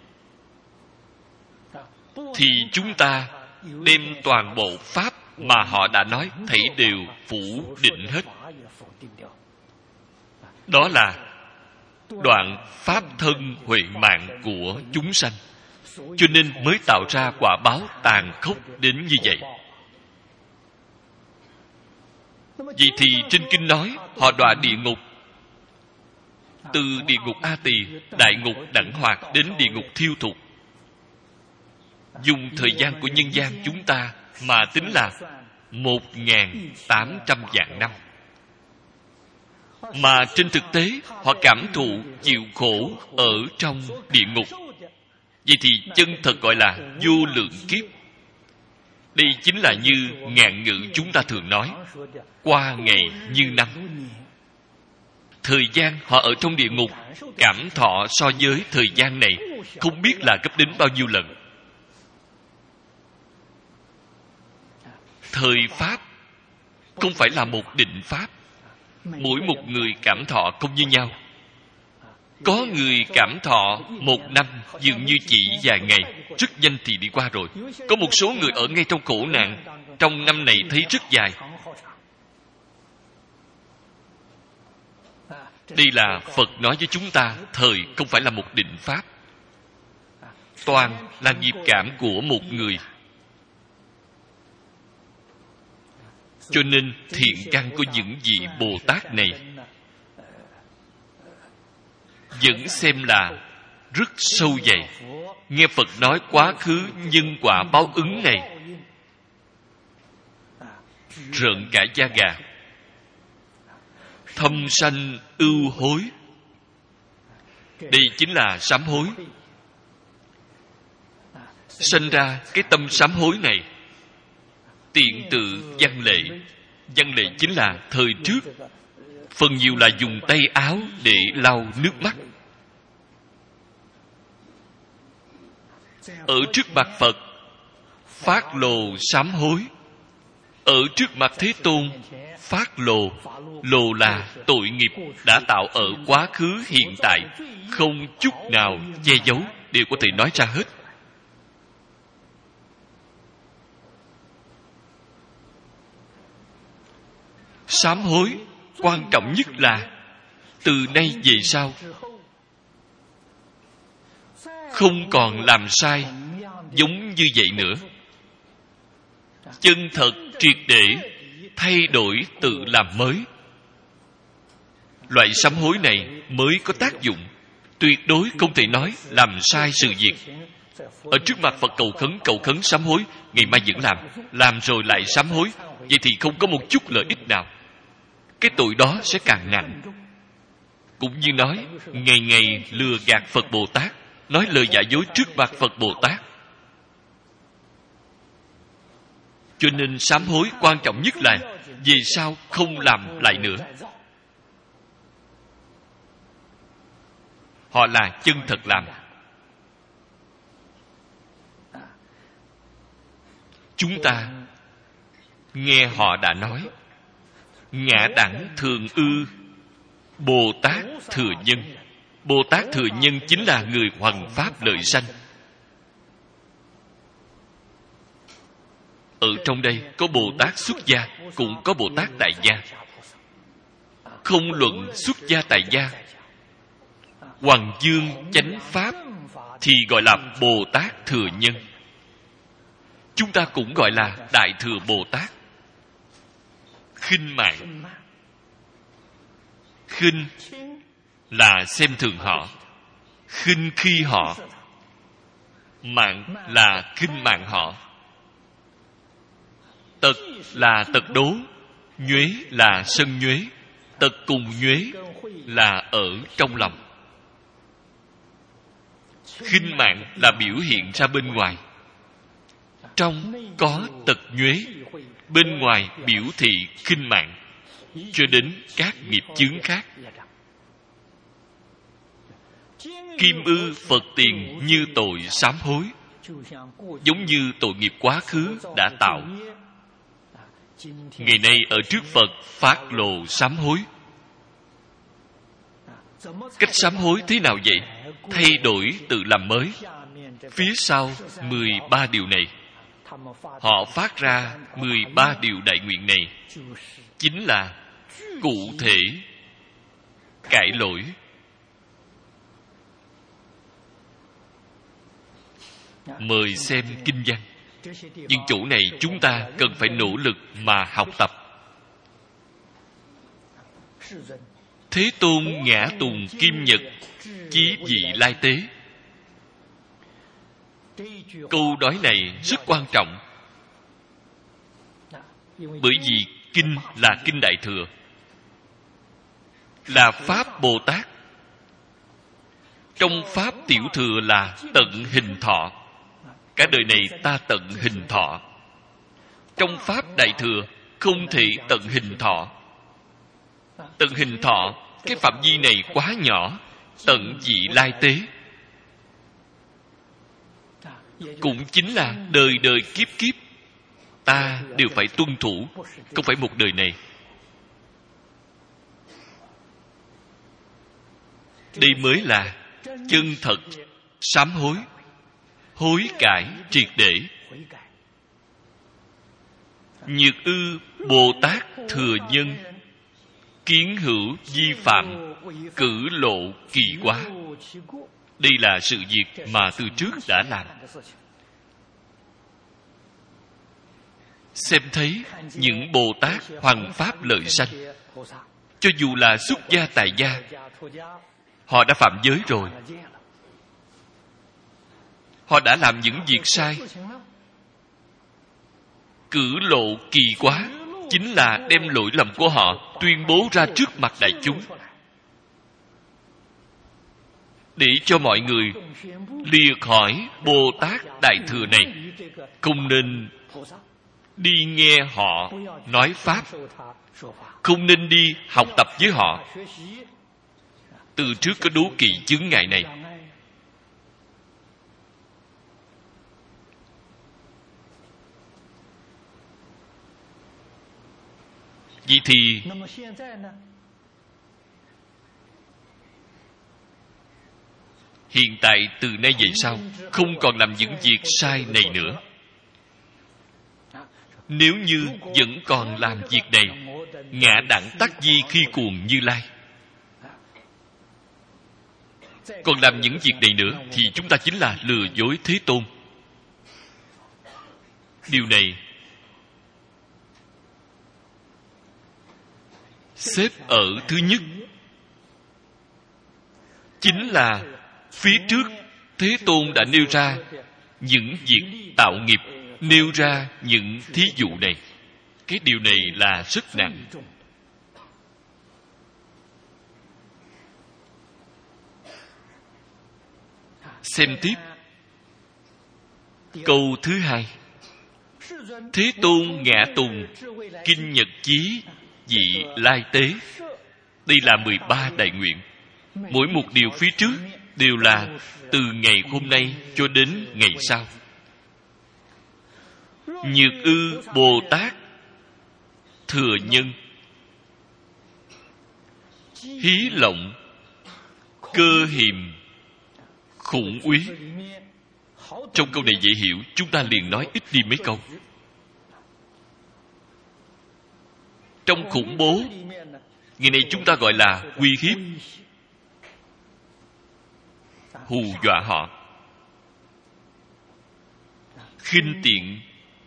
thì chúng ta đem toàn bộ pháp mà họ đã nói thảy đều phủ định hết. Đó là đoạn pháp thân huệ mạng của chúng sanh, cho nên mới tạo ra quả báo tàn khốc đến như vậy. Vậy thì trên kinh nói họ đọa địa ngục, từ địa ngục A Tỳ, đại ngục đẳng hoạt đến địa ngục thiêu thục, dùng thời gian của nhân gian chúng ta mà tính là một nghìn tám trăm vạn năm. Mà trên thực tế họ cảm thụ chịu khổ ở trong địa ngục. Vậy thì chân thật gọi là vô lượng kiếp. Đây chính là như ngạn ngữ chúng ta thường nói, qua ngày như năm. Thời gian họ ở trong địa ngục cảm thọ so với thời gian này không biết là gấp đến bao nhiêu lần. Thời Pháp không phải là một định Pháp. Mỗi một người cảm thọ không như nhau. Có người cảm thọ một năm dường như chỉ vài ngày, rất nhanh thì đi qua rồi. Có một số người ở ngay trong khổ nạn, trong năm này thấy rất dài. Đây là Phật nói với chúng ta, thời không phải là một định Pháp. Toàn là nghiệp cảm của một người. Cho nên thiện căn của những vị Bồ Tát này vẫn xem là rất sâu dày. Nghe Phật nói quá khứ nhân quả báo ứng này, rợn cả da gà. Thâm sanh ưu hối, đây chính là sám hối. Sinh ra cái tâm sám hối này, tiện tự văn lệ. Văn lệ chính là thời trước phần nhiều là dùng tay áo để lau nước mắt. Ở trước mặt Phật phát lồ sám hối. Ở trước mặt Thế Tôn phát lồ. Lồ là tội nghiệp đã tạo ở quá khứ hiện tại, không chút nào che giấu, đều có thể nói ra hết. Sám hối quan trọng nhất là từ nay về sau không còn làm sai giống như vậy nữa. Chân thật triệt để thay đổi tự làm mới. Loại sám hối này mới có tác dụng. Tuyệt đối không thể nói làm sai sự việc. Ở trước mặt Phật cầu khấn cầu khấn sám hối, ngày mai vẫn làm, làm rồi lại sám hối, vậy thì không có một chút lợi ích nào. Cái tội đó sẽ càng nặng. Cũng như nói ngày ngày lừa gạt Phật Bồ Tát, nói lời giả dối trước mặt Phật Bồ Tát. Cho nên sám hối quan trọng nhất là về sau không làm lại nữa. Họ là chân thật làm. Chúng ta nghe họ đã nói, ngã đẳng thường ư, Bồ Tát thừa nhân. Bồ Tát thừa nhân chính là người hoằng pháp lợi sanh. Ở trong đây có Bồ Tát xuất gia, cũng có Bồ Tát tại gia. Không luận xuất gia tại gia, Hoàng Dương chánh pháp thì gọi là Bồ Tát thừa nhân. Chúng ta cũng gọi là Đại thừa Bồ Tát. Khinh mạng. Khinh là xem thường họ, khinh khi họ. Mạng là khinh mạng họ. Tật là tật đố, nhuế là sân nhuế. Tật cùng nhuế là ở trong lòng. Khinh mạng là biểu hiện ra bên ngoài. Trong có tật nhuế, bên ngoài biểu thị khinh mạng, cho đến các nghiệp chướng khác. Kim ư Phật tiền như tội sám hối, giống như tội nghiệp quá khứ đã tạo. Ngày nay ở trước Phật phát lộ sám hối. Cách sám hối thế nào vậy? Thay đổi tự làm mới. Phía sau mười ba điều này, họ phát ra mười ba điều đại nguyện này, chính là cụ thể cải lỗi. Mời xem kinh văn. Nhưng chỗ này chúng ta cần phải nỗ lực mà học tập. Thế Tôn ngã tùng kim nhật, chí vị lai tế. Câu nói này rất quan trọng. Bởi vì kinh là kinh Đại Thừa, là Pháp Bồ Tát. Trong Pháp Tiểu Thừa là tận hình thọ. Cả đời này ta tận hình thọ. Trong Pháp Đại Thừa không thể tận hình thọ. Tận hình thọ, cái phạm vi này quá nhỏ. Tận dị lai tế, cũng chính là đời đời kiếp kiếp ta đều phải tuân thủ, không phải một đời này. Đây mới là chân thật sám hối, hối cải triệt để. Nhược ư Bồ Tát thừa nhân, kiến hữu vi phạm, cử lộ kỳ quá. Đây là sự việc mà từ trước đã làm. Xem thấy những Bồ Tát hoằng pháp lợi sanh, cho dù là xuất gia tại gia, họ đã phạm giới rồi, họ đã làm những việc sai. Cử lộ kỳ quá chính là đem lỗi lầm của họ tuyên bố ra trước mặt đại chúng, để cho mọi người lìa khỏi Bồ Tát Đại Thừa này, không nên đi nghe họ nói Pháp, không nên đi học tập với họ. Từ trước có đố kỵ chướng ngại này. Vậy thì hiện tại từ nay về sau không còn làm những việc sai này nữa. Nếu như vẫn còn làm việc này, ngã đẳng tắc di khi cuồng Như Lai, còn làm những việc này nữa, thì chúng ta chính là lừa dối Thế Tôn. Điều này xếp ở thứ nhất, chính là phía trước Thế Tôn đã nêu ra những việc tạo nghiệp, nêu ra những thí dụ này. Cái điều này là rất nặng. Xem tiếp câu thứ hai. Thế Tôn ngã tùng kinh nhật chí dị lai tế. Đây là mười ba đại nguyện. Mỗi một điều phía trước đều là từ ngày hôm nay cho đến ngày sau. Nhược ư Bồ Tát thừa nhân, hí lộng cơ hiềm khủng úy. Trong câu này dễ hiểu, chúng ta liền nói ít đi mấy câu. Trong khủng bố, ngày nay chúng ta gọi là uy hiếp, hù dọa họ, khinh tiện,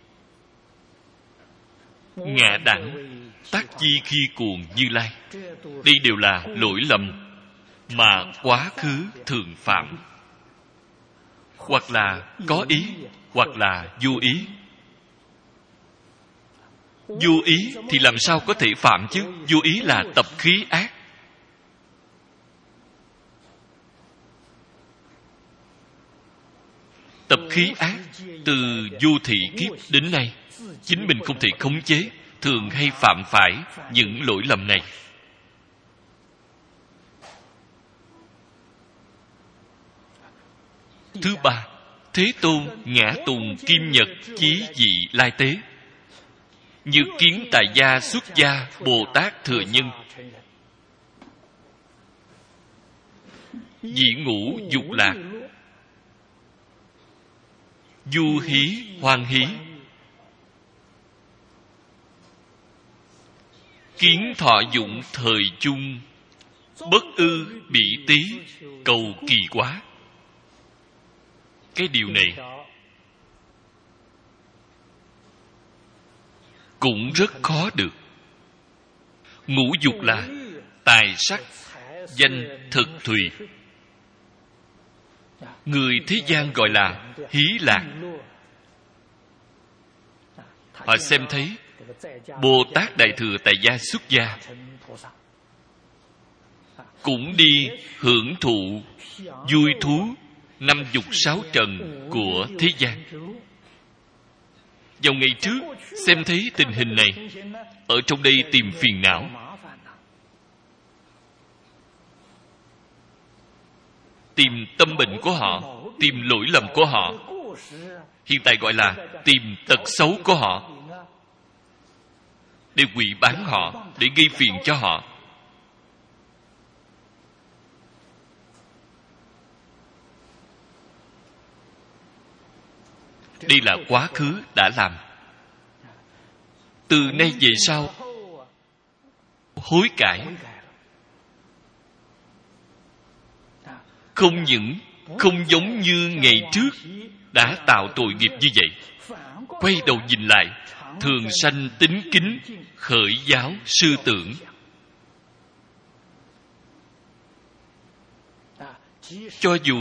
ngạ đẳng, tác chi khi cuồng Như Lai. Đây đều là lỗi lầm mà quá khứ thường phạm, hoặc là có ý, hoặc là vô ý. Vô ý thì làm sao có thể phạm chứ? Vô ý là tập khí ác. Tập khí ác từ vô thị kiếp đến nay, chính mình không thể khống chế, thường hay phạm phải những lỗi lầm này. Thứ ba, Thế Tôn ngã tùng kim nhật chí dị lai tế. Như kiến tại gia xuất gia Bồ Tát thừa nhân, dị ngũ dục lạc, du hí hoan hí, kiến thọ dụng thời chung, bất ư bị tí cầu kỳ quá. Cái điều này cũng rất khó được. Ngũ dục là tài sắc, danh, thực, thùy. Người thế gian gọi là hí lạc. Họ xem thấy Bồ Tát Đại Thừa tại gia xuất gia cũng đi hưởng thụ vui thú năm dục sáu trần của thế gian. vào ngày trước xem thấy tình hình này, ở trong đây tìm phiền não, tìm tâm bệnh của họ, tìm lỗi lầm của họ, hiện tại gọi là tìm tật xấu của họ, để quỷ bán họ, để gây phiền cho họ. Đây là quá khứ đã làm. Từ nay về sau hối cải, không những không giống như ngày trước đã tạo tội nghiệp như vậy, quay đầu nhìn lại, thường sanh tín kính, khởi giáo sư tưởng. Cho dù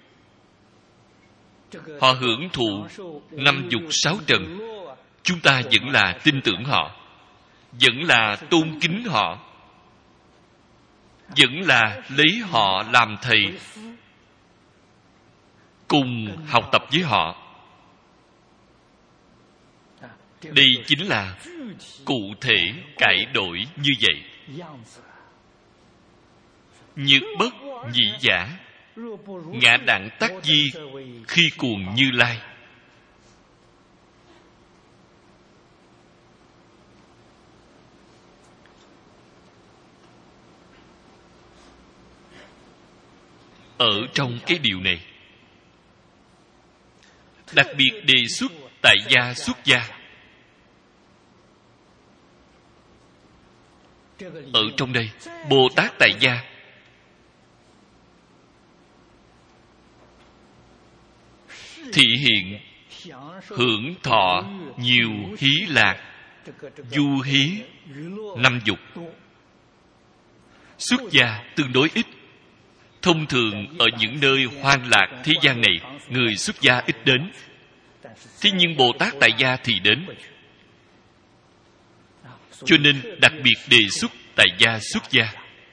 họ hưởng thụ năm dục sáu trần, chúng ta vẫn là tin tưởng họ, vẫn là tôn kính họ, vẫn là lấy họ làm thầy, cùng học tập với họ. Đây chính là cụ thể cải đổi như vậy. Nhược bất nhị giả, ngã đẳng tắc di, khi cuồng Như Lai. Ở trong cái điều này, đặc biệt đề xuất tại gia xuất gia. Ở trong đây, Bồ Tát tại gia thị hiện hưởng thọ nhiều hí lạc, du hí năm dục. Xuất gia tương đối ít. Thông thường ở những nơi hoang lạc thế gian này, người xuất gia ít đến. Thế nhưng Bồ Tát tại gia thì đến. Cho nên đặc biệt đề xuất tại gia xuất gia.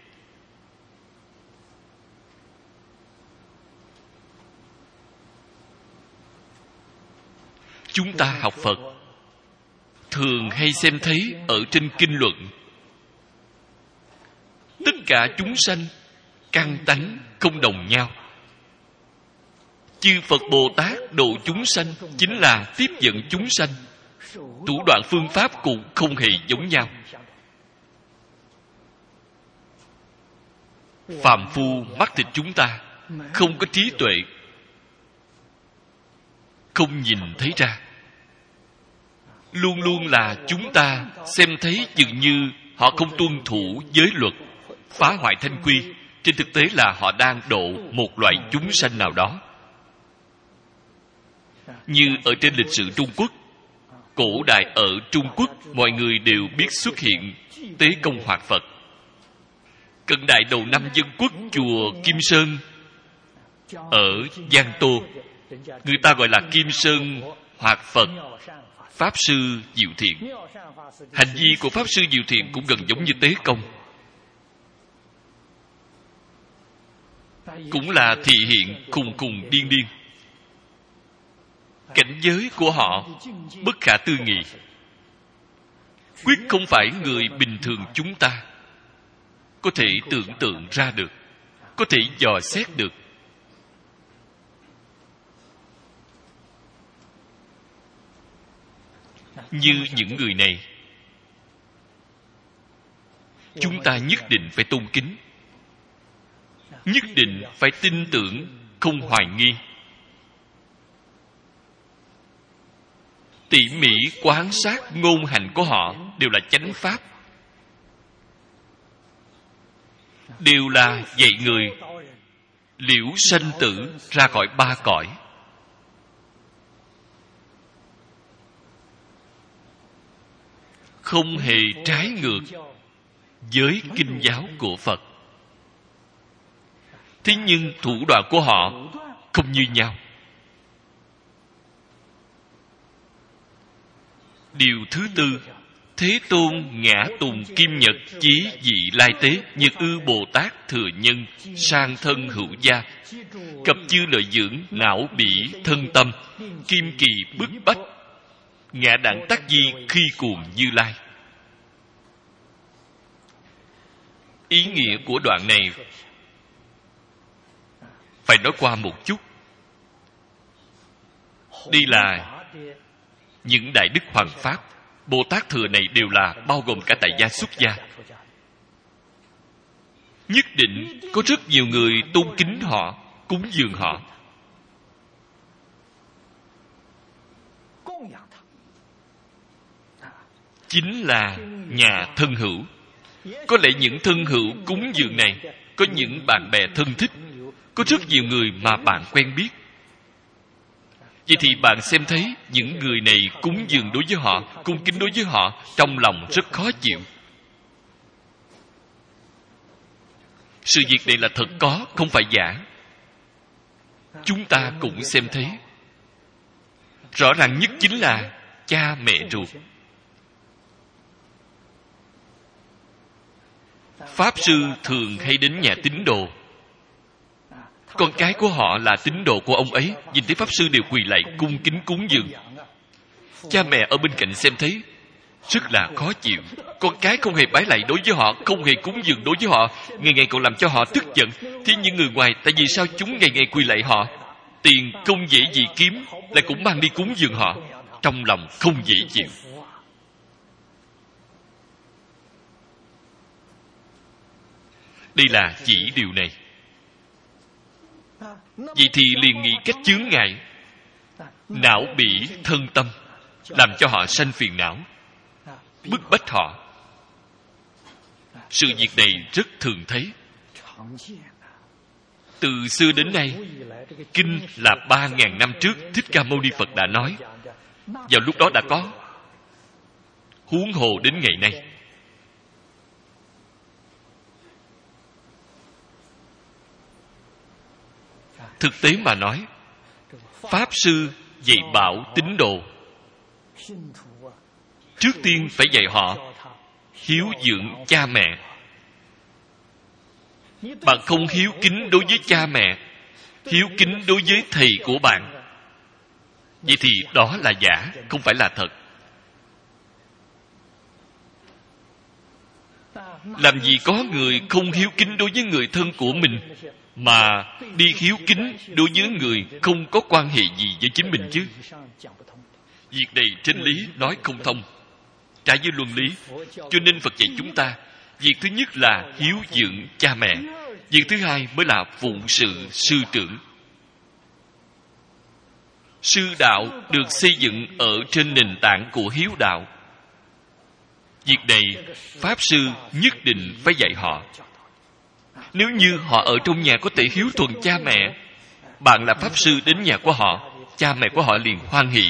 Chúng ta học Phật thường hay xem thấy ở trên kinh luận, tất cả chúng sanh căn tánh không đồng nhau. Chư Phật Bồ Tát độ chúng sanh chính là tiếp dẫn chúng sanh. Thủ đoạn phương pháp cũng không hề giống nhau. Phàm phu mắt thịt chúng ta không có trí tuệ, không nhìn thấy ra. Luôn luôn là chúng ta xem thấy dường như họ không tuân thủ giới luật, phá hoại thanh quy. Trên thực tế là họ đang độ một loại chúng sanh nào đó. Như ở trên lịch sử Trung Quốc, cổ đại ở Trung Quốc, mọi người đều biết xuất hiện Tế Công Hoạt Phật. Cận đại đầu năm Dân Quốc, chùa Kim Sơn ở Giang Tô, người ta gọi là Kim Sơn Hoạt Phật Pháp Sư Diệu Thiện. Hành vi của Pháp Sư Diệu Thiện cũng gần giống như Tế Công, cũng là thị hiện khùng khùng điên điên. Cảnh giới của họ bất khả tư nghị, quyết không phải người bình thường chúng ta có thể tưởng tượng ra được, có thể dò xét được. Như những người này, chúng ta nhất định phải tôn kính, nhất định phải tin tưởng, không hoài nghi. Tỉ mỉ quan sát ngôn hành của họ đều là chánh pháp, đều là dạy người liễu sanh tử ra khỏi ba cõi. Không hề trái ngược với kinh giáo của Phật. Thế nhưng thủ đoạn của họ không như nhau. Điều thứ tư, Thế Tôn ngã tùng kim nhật chí dị lai tế, Nhật ư Bồ Tát thừa nhân sang thân hữu gia, cập chư lợi dưỡng não bỉ thân tâm, kim kỳ bức bách, ngã đẳng tác di khi cuồng Như Lai. Ý nghĩa của đoạn này phải nói qua một chút. Đây là những đại đức hoằng pháp. Bồ Tát thừa này đều là bao gồm cả tại gia xuất gia. Nhất định có rất nhiều người tôn kính họ, cúng dường họ. Chính là nhà thân hữu. Có lẽ những thân hữu cúng dường này có những bạn bè thân thích, có rất nhiều người mà bạn quen biết. Vậy thì bạn xem thấy những người này cúng dường đối với họ, cung kính đối với họ, trong lòng rất khó chịu. Sự việc này là thật có, không phải giả. Chúng ta cũng xem thấy. Rõ ràng nhất chính là cha mẹ ruột. Pháp sư thường hay đến nhà tín đồ. Con cái của họ là tín đồ của ông ấy, nhìn thấy Pháp sư đều quỳ lạy cung kính cúng dường. Cha mẹ ở bên cạnh xem thấy rất là khó chịu. Con cái không hề bái lạy đối với họ, không hề cúng dường đối với họ, ngày ngày còn làm cho họ tức giận. Thế những người ngoài, tại vì sao chúng ngày ngày quỳ lạy họ? Tiền không dễ gì kiếm, lại cũng mang đi cúng dường họ, trong lòng không dễ chịu. Đây là chỉ điều này. Vậy thì liền nghĩ cách chướng ngại. Não bỉ thân tâm, làm cho họ sanh phiền não, bức bách họ. Sự việc này rất thường thấy. Từ xưa đến nay, kinh là ba ngàn năm trước Thích Ca Mâu Ni Phật đã nói. Vào lúc đó đã có, huống hồ đến ngày nay. Thực tế mà nói, Pháp sư dạy bảo tín đồ, trước tiên phải dạy họ hiếu dưỡng cha mẹ. Bạn không hiếu kính đối với cha mẹ, hiếu kính đối với thầy của bạn, vậy thì đó là giả, không phải là thật. Làm gì có người không hiếu kính đối với người thân của mình mà đi hiếu kính đối với người không có quan hệ gì với chính mình chứ? Việc này trên lý nói không thông, trái với luân lý. Cho nên Phật dạy chúng ta, việc thứ nhất là hiếu dưỡng cha mẹ, việc thứ hai mới là phụng sự sư trưởng. Sư đạo được xây dựng ở trên nền tảng của hiếu đạo. Việc này Pháp sư nhất định phải dạy họ. Nếu như họ ở trong nhà có thể hiếu thuận cha mẹ, bạn là Pháp sư đến nhà của họ, cha mẹ của họ liền hoan hỷ.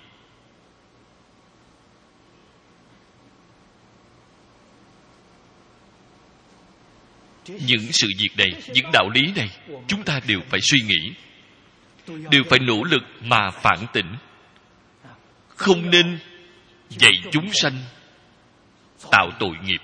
Những sự việc này, những đạo lý này, chúng ta đều phải suy nghĩ, đều phải nỗ lực mà phản tỉnh. Không nên dạy chúng sanh tạo tội nghiệp.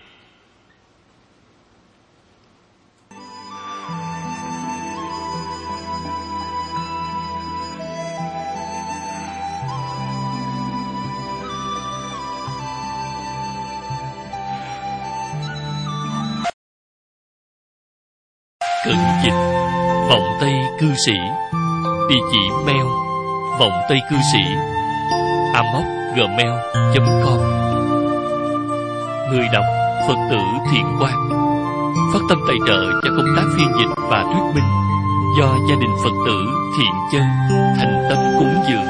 Cận dịch Vọng Tây Cư Sĩ. Địa chỉ mail vọng tây cư sĩ a m o c gmail chấm com. Người đọc Phật tử Thiện Quang. Phát tâm tài trợ cho công tác phiên dịch và thuyết minh do gia đình Phật tử Thiện Chân thành tâm cúng dường.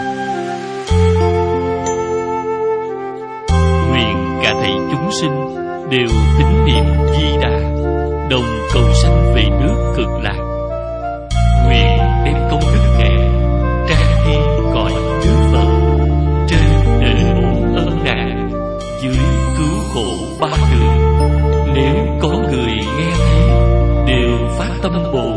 Nguyện cả thảy chúng sinh đều tín niệm Di Đà, đồng cầu sanh về nước Cực Lạc. Nguyện đem công đức nghệ trang nghiêm cõi nước Phật, trên đền bù ân nạn, dưới cứu khổ ba đường. Nếu có người nghe thấy đều phát tâm bổ